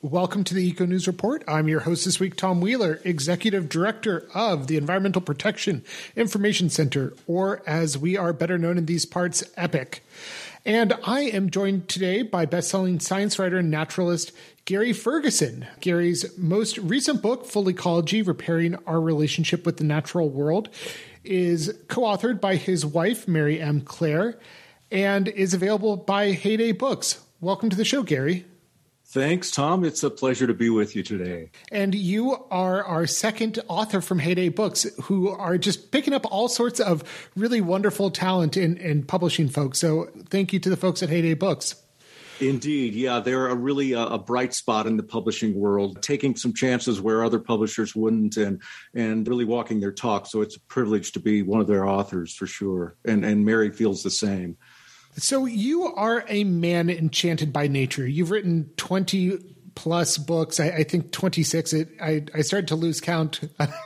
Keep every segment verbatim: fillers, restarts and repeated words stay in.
Welcome to the Eco News Report. I'm your host this week, Tom Wheeler, Executive Director of the Environmental Protection Information Center, or as we are better known in these parts, EPIC. And I am joined today by best-selling science writer and naturalist Gary Ferguson. Gary's most recent book, Full Ecology: Repairing Our Relationship with the Natural World, is co-authored by his wife, Mary M. Claire, and is available by Heyday Books. Welcome to the show, Gary. Thanks, Tom. It's a pleasure to be with you today. And you are our second author from Heyday Books, who are just picking up all sorts of really wonderful talent in, in publishing folks. So thank you to the folks at Heyday Books. Indeed. Yeah, they're a really a, a bright spot in the publishing world, taking some chances where other publishers wouldn't and and really walking their talk. So it's a privilege to be one of their authors for sure. And, and Mary feels the same. So you are a man enchanted by nature. You've written twenty plus books. I, I think twenty-six. It, I, I started to lose count.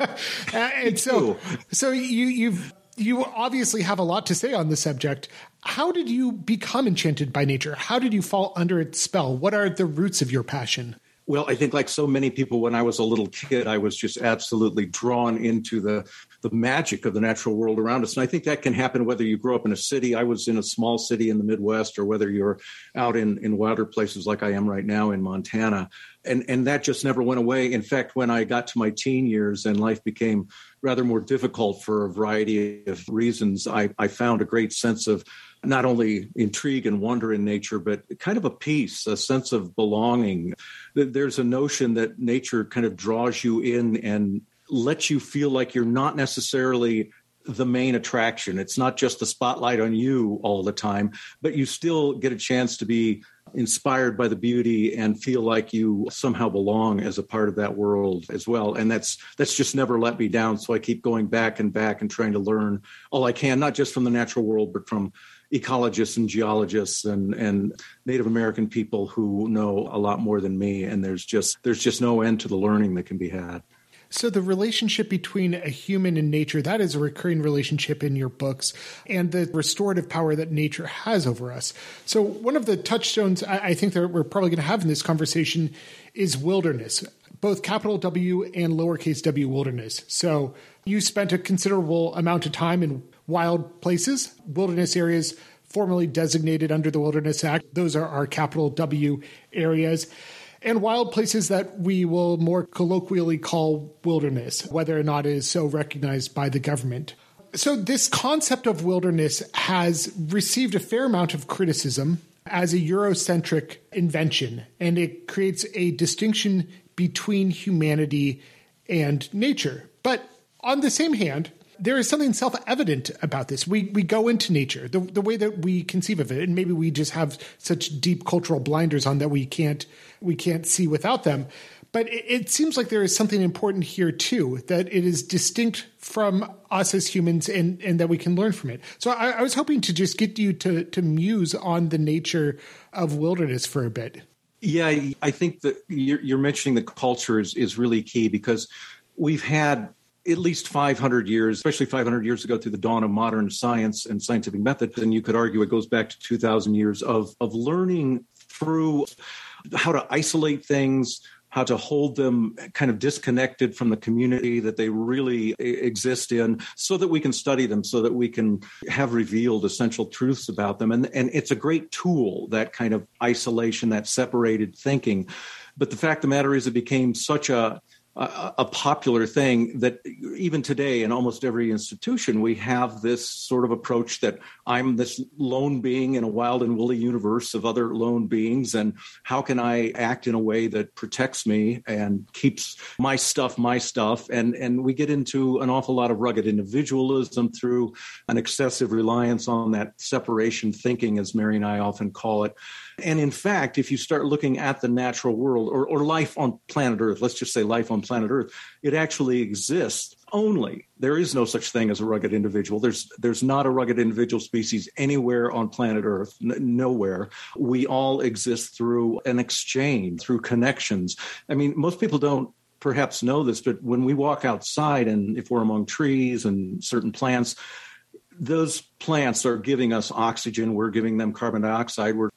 and so, so you, you've, you obviously have a lot to say on the subject. How did you become enchanted by nature? How did you fall under its spell? What are the roots of your passion? Well, I think like so many people, when I was a little kid, I was just absolutely drawn into the, the magic of the natural world around us. And I think that can happen whether you grow up in a city. I was in a small city in the Midwest, or whether you're out in, in wilder places like I am right now in Montana. And, and that just never went away. In fact, when I got to my teen years and life became rather more difficult for a variety of reasons, I, I found a great sense of not only intrigue and wonder in nature, but kind of a peace, a sense of belonging. There's a notion that nature kind of draws you in and lets you feel like you're not necessarily the main attraction. It's not just the spotlight on you all the time, but you still get a chance to be inspired by the beauty and feel like you somehow belong as a part of that world as well. And that's that's just never let me down. So I keep going back and back and trying to learn all I can, not just from the natural world, but from ecologists and geologists and, and Native American people who know a lot more than me. And there's just there's just no end to the learning that can be had. So the relationship between a human and nature, that is a recurring relationship in your books, and the restorative power that nature has over us. So one of the touchstones I think that we're probably going to have in this conversation is wilderness, both capital W and lowercase w wilderness. So you spent a considerable amount of time in wild places, wilderness areas formerly designated under the Wilderness Act. Those are our capital W areas. And wild places that we will more colloquially call wilderness, whether or not it is so recognized by the government. So this concept of wilderness has received a fair amount of criticism as a Eurocentric invention, and it creates a distinction between humanity and nature. But on the same hand, there is something self-evident about this. We we go into nature, the, the way that we conceive of it, and maybe we just have such deep cultural blinders on that we can't we can't see without them. But it, it seems like there is something important here too, that it is distinct from us as humans, and, and that we can learn from it. So I, I was hoping to just get you to to muse on the nature of wilderness for a bit. Yeah, I think that you're, you're mentioning the culture is, is really key, because we've had at least five hundred years, especially five hundred years ago, through the dawn of modern science and scientific method. And you could argue it goes back to two thousand years of, of learning through how to isolate things, how to hold them kind of disconnected from the community that they really exist in, so that we can study them, so that we can have revealed essential truths about them. And, and it's a great tool, that kind of isolation, that separated thinking. But the fact of the matter is, it became such a a popular thing that even today in almost every institution, we have this sort of approach that I'm this lone being in a wild and woolly universe of other lone beings. And how can I act in a way that protects me and keeps my stuff, my stuff? And, and we get into an awful lot of rugged individualism through an excessive reliance on that separation thinking, as Mary and I often call it. And in fact, if you start looking at the natural world, or, or life on planet Earth, let's just say life on planet Earth, it actually exists only. There is no such thing as a rugged individual. There's there's not a rugged individual species anywhere on planet Earth, n- nowhere. We all exist through an exchange, through connections. I mean, most people don't perhaps know this, but when we walk outside, and if we're among trees and certain plants, those plants are giving us oxygen. We're giving them carbon dioxide. We're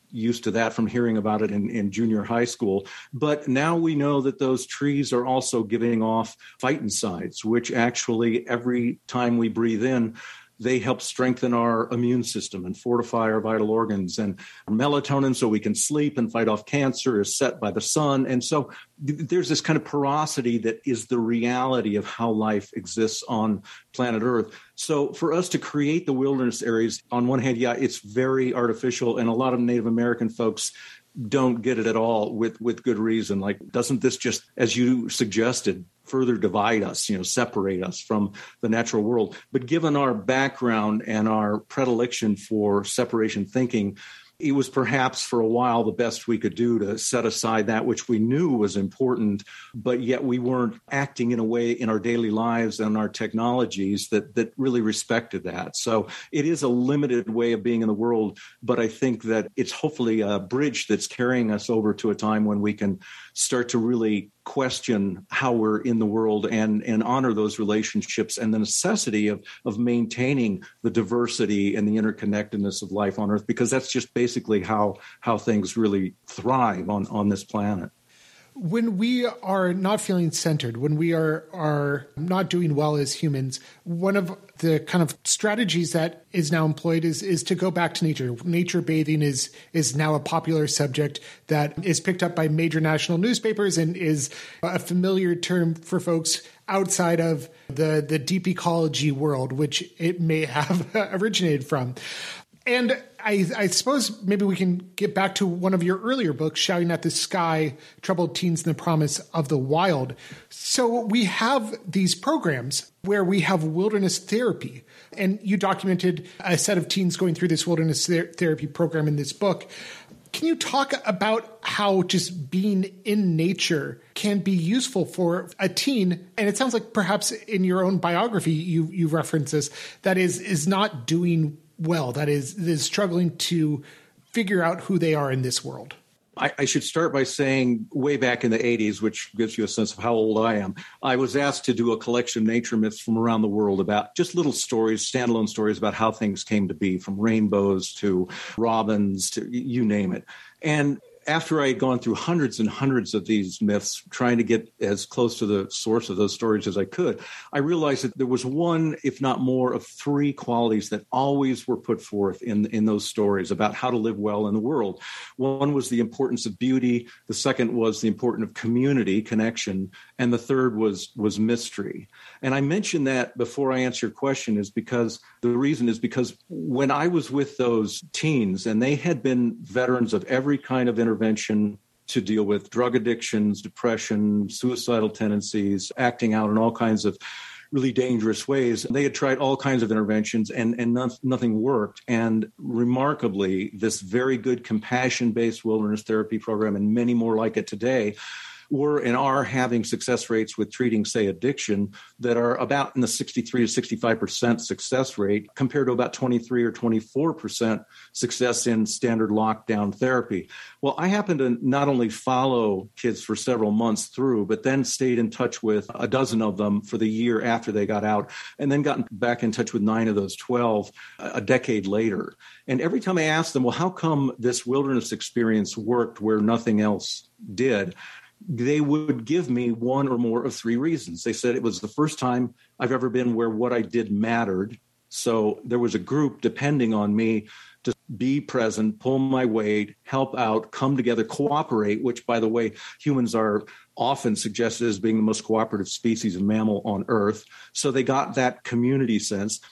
used to that from hearing about it in, in junior high school. But now we know that those trees are also giving off phytoncides, which actually every time we breathe in, they help strengthen our immune system and fortify our vital organs. And melatonin, so we can sleep and fight off cancer, is set by the sun. And so th- there's this kind of porosity that is the reality of how life exists on planet Earth. So for us to create the wilderness areas, on one hand, yeah, it's very artificial. And a lot of Native American folks don't get it at all, with, with good reason. Like, doesn't this just, as you suggested, further divide us, you know, separate us from the natural world? But given our background and our predilection for separation thinking, it was perhaps for a while the best we could do to set aside that which we knew was important, but yet we weren't acting in a way in our daily lives and our technologies that that really respected that. So it is a limited way of being in the world, but I think that it's hopefully a bridge that's carrying us over to a time when we can start to really question how we're in the world and, and honor those relationships and the necessity of, of maintaining the diversity and the interconnectedness of life on Earth, because that's just basically how, how things really thrive on, on this planet. When we are not feeling centered, when we are are not doing well as humans, one of the kind of strategies that is now employed is is to go back to nature. Nature bathing is is now a popular subject that is picked up by major national newspapers and is a familiar term for folks outside of the the deep ecology world, which it may have originated from. And I, I suppose maybe we can get back to one of your earlier books, Shouting at the Sky, Troubled Teens and the Promise of the Wild. So we have these programs where we have wilderness therapy. And you documented a set of teens going through this wilderness ther- therapy program in this book. Can you talk about how just being in nature can be useful for a teen? And it sounds like perhaps in your own biography, you, you reference this, that is, is not doing well, that is, is struggling to figure out who they are in this world. I, I should start by saying way back in the eighties, which gives you a sense of how old I am, I was asked to do a collection of nature myths from around the world about just little stories, standalone stories about how things came to be, from rainbows to robins to you name it. And after I had gone through hundreds and hundreds of these myths, trying to get as close to the source of those stories as I could, I realized that there was one, if not more, of three qualities that always were put forth in, in those stories about how to live well in the world. One was the importance of beauty. The second was the importance of community, connection. And the third was, was mystery. And I mentioned that before I answer your question is because the reason is because when I was with those teens, and they had been veterans of every kind of intervention to deal with drug addictions, depression, suicidal tendencies, acting out in all kinds of really dangerous ways. They had tried all kinds of interventions and, and no, nothing worked. And remarkably, this very good compassion-based wilderness therapy program and many more like it today were and are having success rates with treating, say, addiction that are about in the sixty-three to sixty-five percent success rate compared to about twenty-three or twenty-four percent success in standard lockdown therapy. Well, I happened to not only follow kids for several months through, but then stayed in touch with a dozen of them for the year after they got out, and then got back in touch with nine of those twelve a decade later. And every time I asked them, well, how come this wilderness experience worked where nothing else did? They would give me one or more of three reasons. They said it was the first time I've ever been where what I did mattered. So there was a group depending on me to be present, pull my weight, help out, come together, cooperate, which, by the way, humans are often suggested as being the most cooperative species of mammal on Earth. So they got that community sense.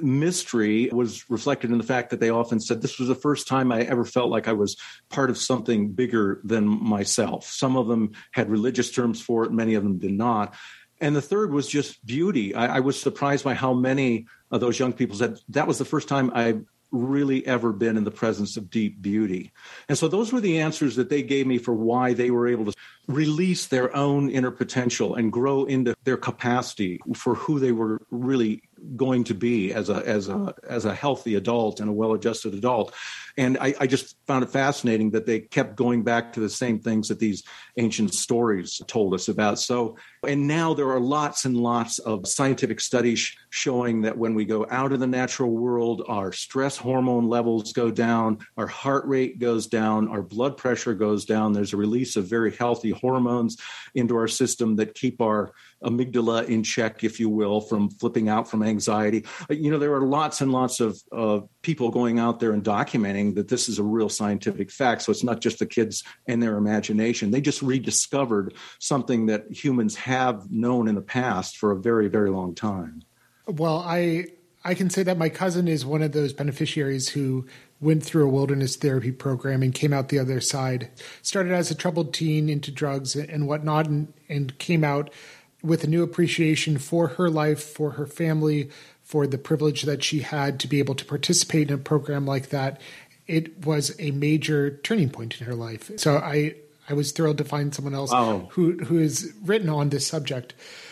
Mystery was reflected in the fact that they often said this was the first time I ever felt like I was part of something bigger than myself. Some of them had religious terms for it. Many of them did not. And the third was just beauty. I, I was surprised by how many of those young people said that was the first time I've really ever been in the presence of deep beauty. And so those were the answers that they gave me for why they were able to release their own inner potential and grow into their capacity for who they were really going to be as a as a as a healthy adult and a well-adjusted adult. And I, I just found it fascinating that they kept going back to the same things that these ancient stories told us about. So, and now there are lots and lots of scientific studies showing that when we go out in the natural world, our stress hormone levels go down, our heart rate goes down, our blood pressure goes down. There's a release of very healthy hormones into our system that keep our amygdala in check, if you will, from flipping out from anxiety. You know, there are lots and lots of uh, people going out there and documenting that this is a real scientific fact. So it's not just the kids and their imagination. They just rediscovered something that humans have known in the past for a very, very long time. Well, I I can say that my cousin is one of those beneficiaries who went through a wilderness therapy program and came out the other side. Started as a troubled teen into drugs and whatnot, and, and came out with a new appreciation for her life, for her family, for the privilege that she had to be able to participate in a program like that. It was a major turning point in her life. So I, I was thrilled to find someone else wow. who who has written on this subject.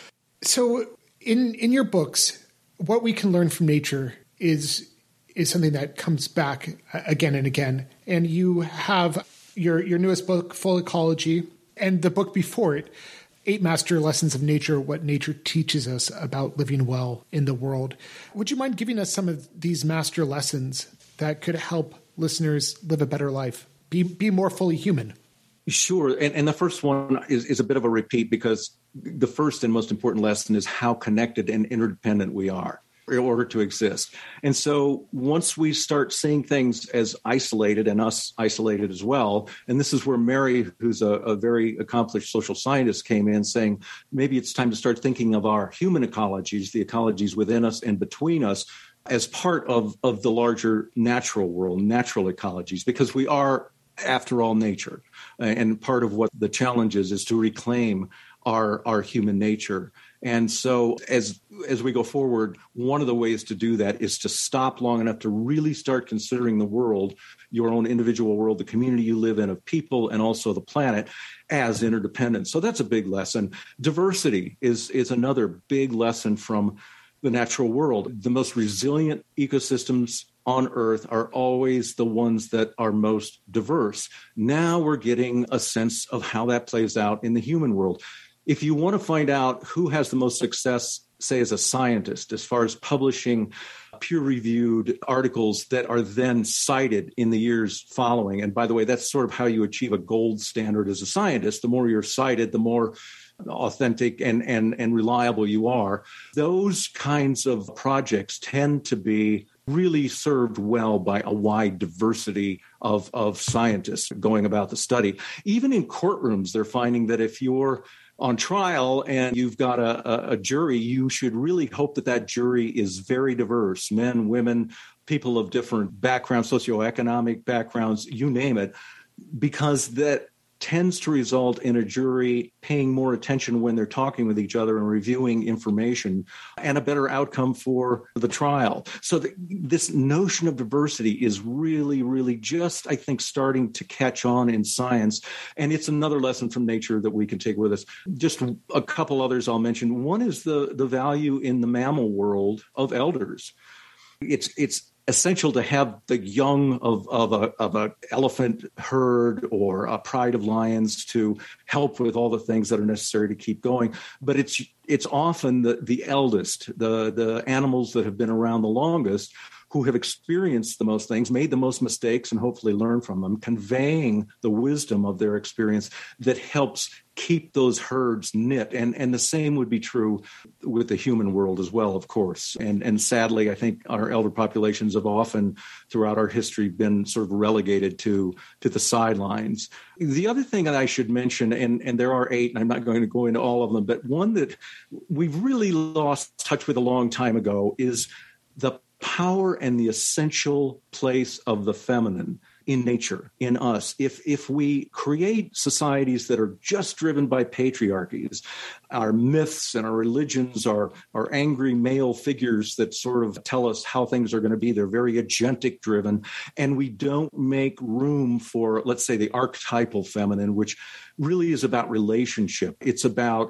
So in in your books, what we can learn from nature is is something that comes back again and again. And you have your your newest book, Full Ecology, and the book before it, Eight Master Lessons of Nature, What Nature Teaches Us About Living Well in the World. Would you mind giving us some of these master lessons that could help listeners live a better life, be be more fully human? Sure. And, and the first one is, is a bit of a repeat, because the first and most important lesson is how connected and interdependent we are in order to exist. And so once we start seeing things as isolated, and us isolated as well, and this is where Mary, who's a, a very accomplished social scientist, came in saying, maybe it's time to start thinking of our human ecologies, the ecologies within us and between us, as part of, of the larger natural world, natural ecologies, because we are, after all, nature. And part of what the challenge is, is to reclaim our, our human nature. And so as as we go forward, one of the ways to do that is to stop long enough to really start considering the world, your own individual world, the community you live in of people, and also the planet, as interdependent. So that's a big lesson. Diversity is is another big lesson from the natural world. The most resilient ecosystems on Earth are always the ones that are most diverse. Now we're getting a sense of how that plays out in the human world. If you want to find out who has the most success, say as a scientist, as far as publishing peer-reviewed articles that are then cited in the years following, and by the way, that's sort of how you achieve a gold standard as a scientist. The more you're cited, the more authentic and, and, and reliable you are. Those kinds of projects tend to be really served well by a wide diversity of, of scientists going about the study. Even in courtrooms, they're finding that if you're on trial and you've got a, a jury, you should really hope that that jury is very diverse, men, women, people of different backgrounds, socioeconomic backgrounds, you name it, because that tends to result in a jury paying more attention when they're talking with each other and reviewing information, and a better outcome for the trial. So the, this notion of diversity is really, really just, I think, starting to catch on in science. And it's another lesson from nature that we can take with us. Just a couple others I'll mention. One is the, the value in the mammal world of elders. It's it's essential to have the young of, of a of a elephant herd or a pride of lions to help with all the things that are necessary to keep going. But it's it's often the, the eldest, the, the animals that have been around the longest, who have experienced the most things, made the most mistakes, and hopefully learn from them, conveying the wisdom of their experience that helps keep those herds knit. And, and the same would be true with the human world as well, of course. And, and sadly, I think our elder populations have often, throughout our history, been sort of relegated to, to the sidelines. The other thing that I should mention, and, and there are eight, and I'm not going to go into all of them, but one that we've really lost touch with a long time ago is the power and the essential place of the feminine in nature, in us. If if we create societies that are just driven by patriarchies, our myths and our religions are, are angry male figures that sort of tell us how things are going to be. They're very agentic driven. And we don't make room for, let's say, the archetypal feminine, which really is about relationship. It's about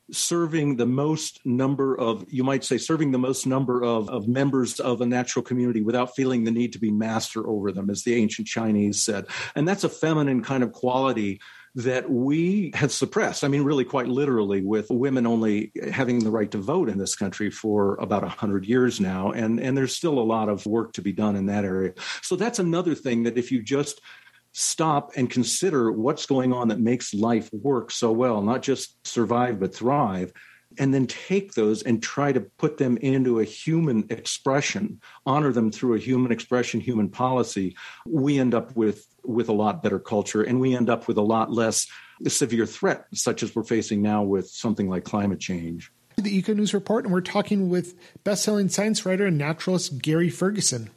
serving the most number of, you might say, serving the most number of, of members of a natural community without feeling the need to be master over them, as the ancient Chinese said. And that's a feminine kind of quality that we have suppressed. I mean, really quite literally, with women only having the right to vote in this country for about one hundred years now. And, and there's still a lot of work to be done in that area. So that's another thing that if you just stop and consider what's going on that makes life work so well, not just survive, but thrive, and then take those and try to put them into a human expression, honor them through a human expression, human policy, we end up with, with a lot better culture, and we end up with a lot less severe threat, such as we're facing now with something like climate change. The Eco News Report, and we're talking with best-selling science writer and naturalist Gary Ferguson.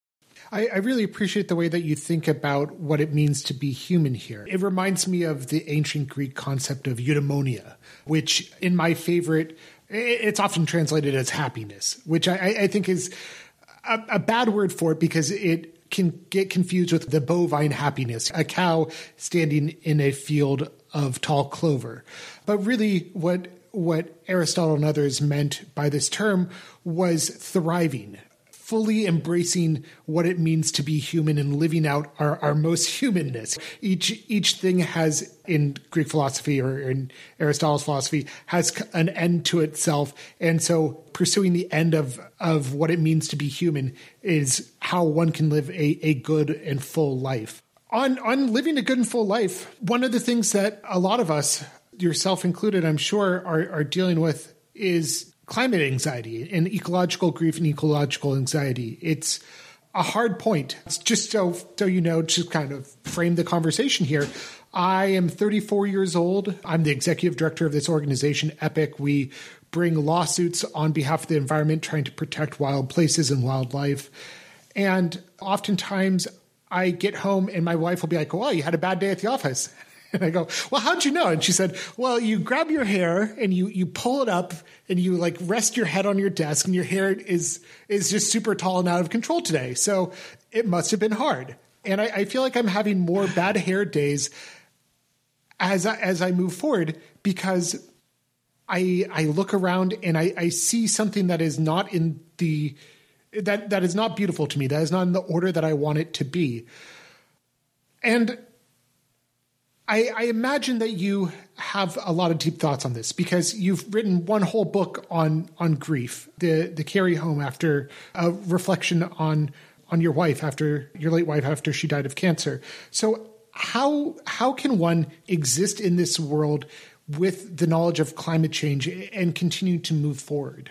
I, I really appreciate the way that you think about what it means to be human here. It reminds me of the ancient Greek concept of eudaimonia, which in my favorite, it's often translated as happiness, which I, I think is a, a bad word for it because it can get confused with the bovine happiness, a cow standing in a field of tall clover. But really what, what Aristotle and others meant by this term was thriving, fully embracing what it means to be human and living out our, our most humanness. Each each thing has, in Greek philosophy or in Aristotle's philosophy, has an end to itself. And so pursuing the end of, of what it means to be human is how one can live a, a good and full life. On, on living a good and full life, one of the things that a lot of us, yourself included, I'm sure, are, are dealing with is climate anxiety and ecological grief and ecological anxiety. It's a hard point. It's just so, so you know, just kind of frame the conversation here. I am thirty-four years old. I'm the executive director of this organization, EPIC. We bring lawsuits on behalf of the environment, trying to protect wild places and wildlife. And oftentimes I get home and my wife will be like, "Oh, you had a bad day at the office." And I go, "Well, how'd you know?" And she said, "Well, you grab your hair and you you pull it up and you like rest your head on your desk and your hair is is just super tall and out of control today. So it must have been hard." And I, I feel like I'm having more bad hair days as I, as I move forward because I I look around and I, I see something that is not in the that that is not beautiful to me. That is not in the order that I want it to be. And I, I imagine that you have a lot of deep thoughts on this because you've written one whole book on on grief, the the carry home after a reflection on on your wife after your late wife after she died of cancer. So how how can one exist in this world with the knowledge of climate change and continue to move forward?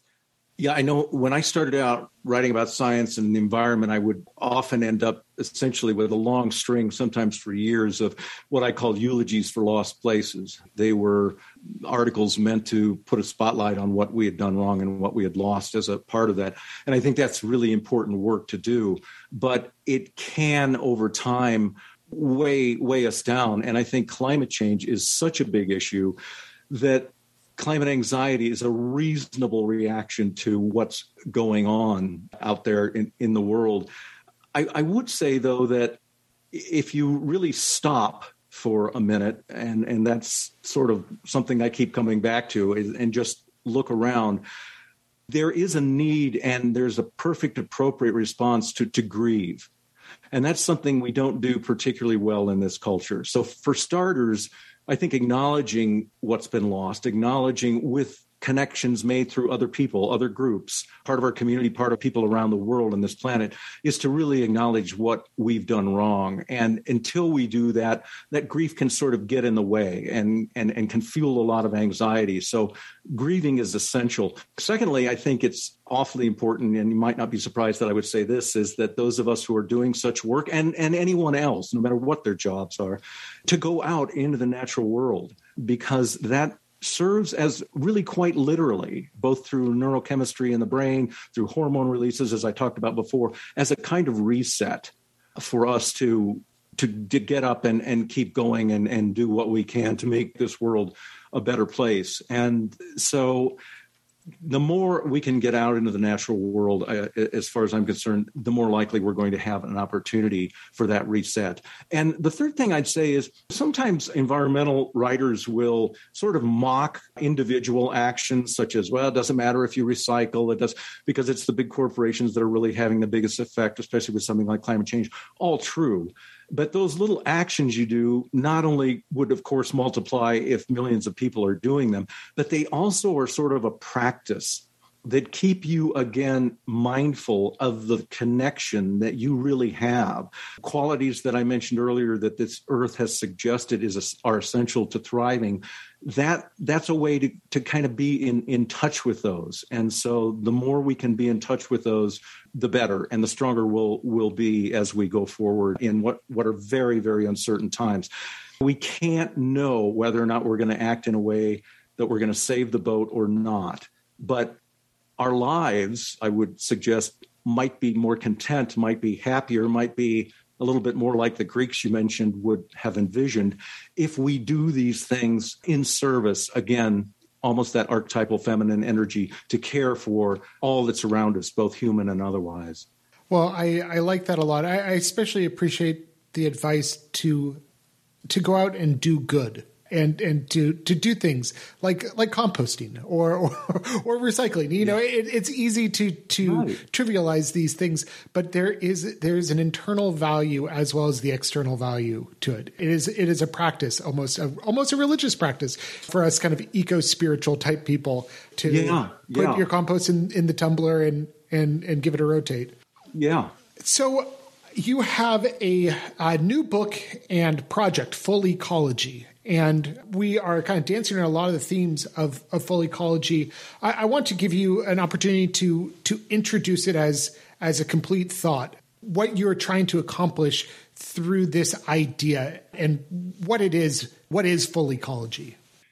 Yeah, I know when I started out writing about science and the environment, I would often end up essentially with a long string, sometimes for years, of what I called eulogies for lost places. They were articles meant to put a spotlight on what we had done wrong and what we had lost as a part of that. And I think that's really important work to do. But it can, over time, weigh, weigh us down. And I think climate change is such a big issue that climate anxiety is a reasonable reaction to what's going on out there in, in the world. I, I would say, though, that if you really stop for a minute, and, and that's sort of something I keep coming back to, is, and just look around, there is a need and there's a perfect, appropriate response to, to grieve. And that's something we don't do particularly well in this culture. So for starters, I think acknowledging what's been lost, acknowledging with connections made through other people, other groups, part of our community, part of people around the world and this planet, is to really acknowledge what we've done wrong. And until we do that, that grief can sort of get in the way and, and, and can fuel a lot of anxiety. So grieving is essential. Secondly, I think it's awfully important, and you might not be surprised that I would say this, is that those of us who are doing such work, and, and anyone else, no matter what their jobs are, to go out into the natural world, because that serves as really quite literally, both through neurochemistry in the brain, through hormone releases, as I talked about before, as a kind of reset for us to to, to get up and, and keep going and, and do what we can to make this world a better place. And so the more we can get out into the natural world, uh, as far as I'm concerned, the more likely we're going to have an opportunity for that reset. And the third thing I'd say is sometimes environmental writers will sort of mock individual actions, such as, well, it doesn't matter if you recycle, it does, because it's the big corporations that are really having the biggest effect, especially with something like climate change. All true. But those little actions you do not only would, of course, multiply if millions of people are doing them, but they also are sort of a practice that keep you, again, mindful of the connection that you really have. Qualities that I mentioned earlier that this earth has suggested is are essential to thriving. That that's a way to, to kind of be in, in touch with those. And so the more we can be in touch with those, the better, and the stronger we'll, we'll be as we go forward in what, what are very, very uncertain times. We can't know whether or not we're going to act in a way that we're going to save the boat or not. But our lives, I would suggest, might be more content, might be happier, might be a little bit more like the Greeks you mentioned would have envisioned if we do these things in service, again, almost that archetypal feminine energy to care for all that's around us, both human and otherwise. Well, I, I like that a lot. I, I especially appreciate the advice to to go out and do good. And and to, to do things like like composting or or, or recycling, you know, it, it's easy to to right. trivialize these things, but there is there is an internal value as well as the external value to it. It is it is a practice, almost a, almost a religious practice for us, kind of eco spiritual type people to yeah, put yeah. your compost in, in the tumbler and and and give it a rotate. Yeah. So you have a, a new book and project, Full Ecology. And we are kind of dancing on a lot of the themes of, of full ecology. I, I want to give you an opportunity to to introduce it as as a complete thought, what you're trying to accomplish through this idea and what it is, what is full ecology.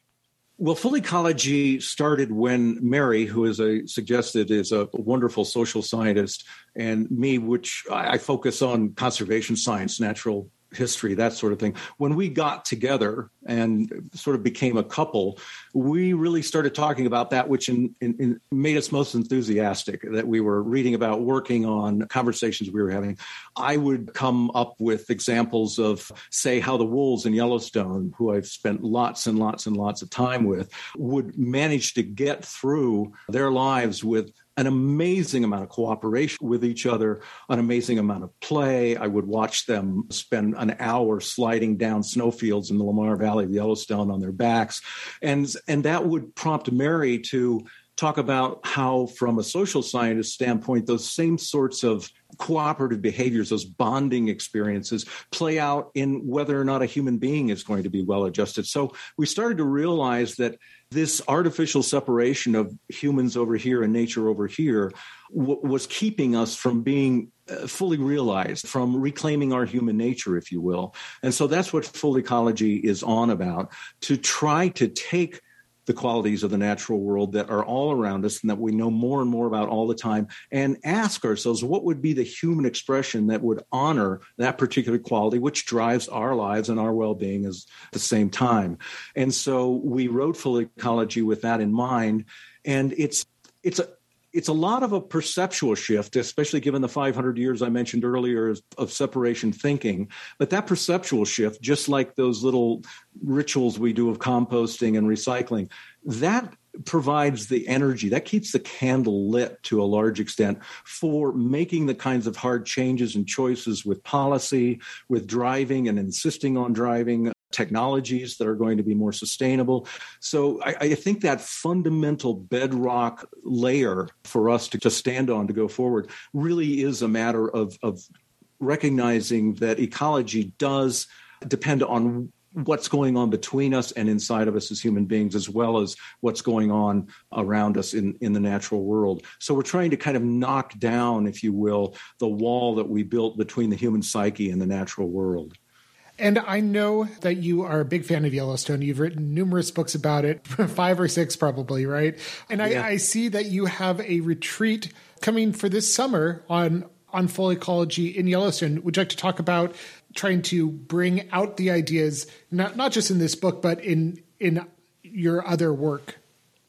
Well, full ecology started when Mary, who is a suggested is a wonderful social scientist, and me, which I focus on conservation science, natural history, that sort of thing. When we got together and sort of became a couple, we really started talking about that, which in, in, in made us most enthusiastic, that we were reading about, working on, conversations we were having. I would come up with examples of, say, how the wolves in Yellowstone, who I've spent lots and lots and lots of time with, would manage to get through their lives with an amazing amount of cooperation with each other, an amazing amount of play. I would watch them spend an hour sliding down snowfields in the Lamar Valley of Yellowstone on their backs. And, and that would prompt Mary to talk about how, from a social scientist standpoint, those same sorts of cooperative behaviors, those bonding experiences, play out in whether or not a human being is going to be well adjusted. So we started to realize that this artificial separation of humans over here and nature over here w- was keeping us from being uh, fully realized, from reclaiming our human nature, if you will. And so that's what full ecology is on about, to try to take the qualities of the natural world that are all around us and that we know more and more about all the time, and ask ourselves, what would be the human expression that would honor that particular quality, which drives our lives and our well-being at the same time? And so we wrote Full Ecology with that in mind. And it's it's a It's a lot of a perceptual shift, especially given the five hundred years I mentioned earlier of separation thinking. But that perceptual shift, just like those little rituals we do of composting and recycling, that provides the energy, that keeps the candle lit to a large extent for making the kinds of hard changes and choices with policy, with driving and insisting on driving, technologies that are going to be more sustainable. So I, I think that fundamental bedrock layer for us to, to stand on to go forward really is a matter of, of recognizing that ecology does depend on what's going on between us and inside of us as human beings, as well as what's going on around us in, in the natural world. So we're trying to kind of knock down, if you will, the wall that we built between the human psyche and the natural world. And I know that you are a big fan of Yellowstone. You've written numerous books about it, five or six probably, right? And I, yeah. I see that you have a retreat coming for this summer on on full ecology in Yellowstone. Would you like to talk about trying to bring out the ideas, not not just in this book, but in in your other work?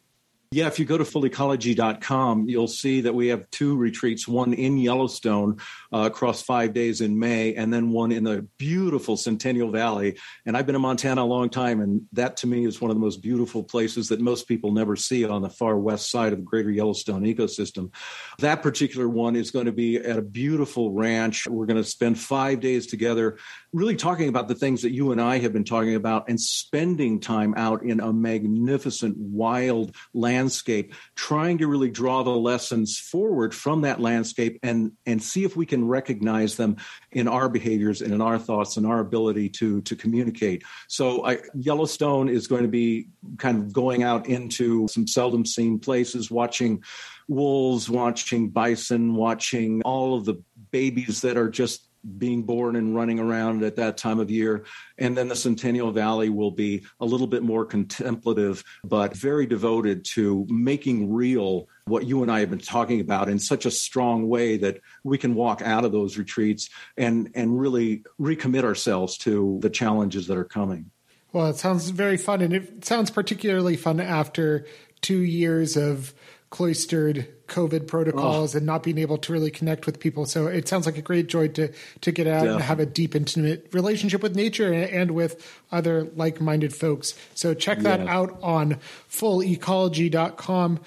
Yeah, if you go to full ecology dot com, you'll see that we have two retreats, one in Yellowstone uh, across five days in May, and then one in the beautiful Centennial Valley. And I've been in Montana a long time, and that to me is one of the most beautiful places that most people never see on the far west side of the greater Yellowstone ecosystem. That particular one is going to be at a beautiful ranch. We're going to spend five days together really talking about the things that you and I have been talking about and spending time out in a magnificent, wild landscape, trying to really draw the lessons forward from that landscape and, and see if we can recognize them in our behaviors and in our thoughts and our ability to, to communicate. So I, Yellowstone is going to be kind of going out into some seldom seen places, watching wolves, watching bison, watching all of the babies that are just being born and running around at that time of year. And then the Centennial Valley will be a little bit more contemplative, but very devoted to making real what you and I have been talking about in such a strong way that we can walk out of those retreats and, and really recommit ourselves to the challenges that are coming. Well, it sounds very fun. And it sounds particularly fun after two years of cloistered COVID protocols oh. and not being able to really connect with people. So it sounds like a great joy to to get out yeah. and have a deep, intimate relationship with nature and, and with other like-minded folks. So check that yeah. out on full ecology dot com.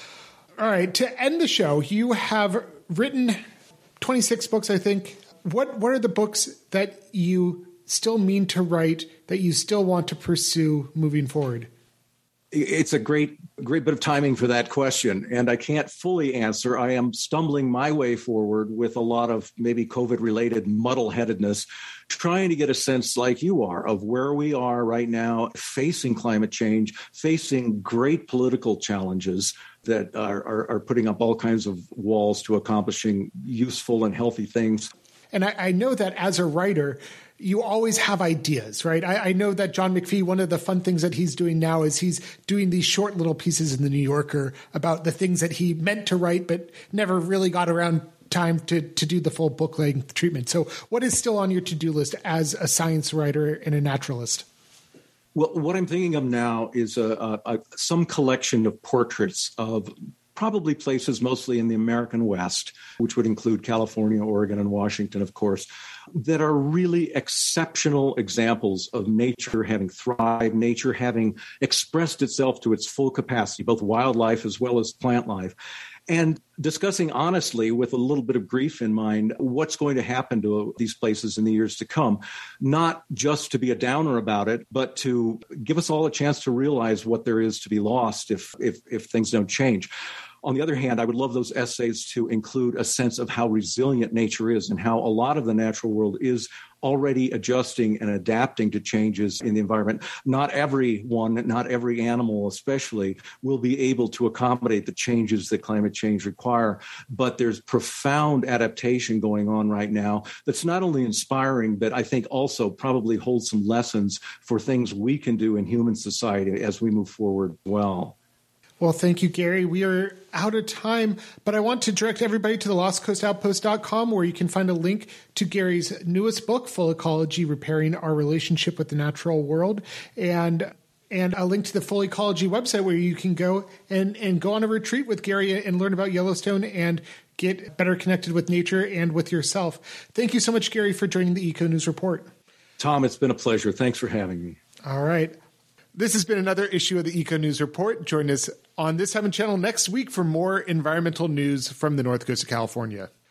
All right. To end the show, you have written twenty-six books, I think. What What are the books that you still mean to write, that you still want to pursue moving forward? It's a great, great bit of timing for that question, and I can't fully answer. I am stumbling my way forward with a lot of maybe COVID-related muddle-headedness, trying to get a sense, like you are, of where we are right now, facing climate change, facing great political challenges that are, are, are putting up all kinds of walls to accomplishing useful and healthy things. And I, I know that as a writer, you always have ideas, right? I, I know that John McPhee, one of the fun things that he's doing now is he's doing these short little pieces in the New Yorker about the things that he meant to write, but never really got around time to, to do the full book length treatment. So what is still on your to-do list as a science writer and a naturalist? Well, what I'm thinking of now is a, a, a, some collection of portraits of probably places mostly in the American West, which would include California, Oregon, and Washington, of course, that are really exceptional examples of nature having thrived, nature having expressed itself to its full capacity, both wildlife as well as plant life, and discussing honestly, with a little bit of grief in mind, what's going to happen to these places in the years to come. Not just to be a downer about it, but to give us all a chance to realize what there is to be lost if if, if things don't change. On the other hand, I would love those essays to include a sense of how resilient nature is and how a lot of the natural world is already adjusting and adapting to changes in the environment. Not everyone, not every animal especially, will be able to accommodate the changes that climate change require, but there's profound adaptation going on right now that's not only inspiring, but I think also probably holds some lessons for things we can do in human society as we move forward well. Well, thank you, Gary. We are out of time, but I want to direct everybody to the lost coast outpost dot com, where you can find a link to Gary's newest book, Full Ecology, Repairing Our Relationship with the Natural World, and and a link to the Full Ecology website, where you can go and, and go on a retreat with Gary and learn about Yellowstone and get better connected with nature and with yourself. Thank you so much, Gary, for joining the Eco News Report. Tom, it's been a pleasure. Thanks for having me. All right. This has been another issue of the Eco News Report. Join us on this Heaven Channel next week for more environmental news from the North Coast of California.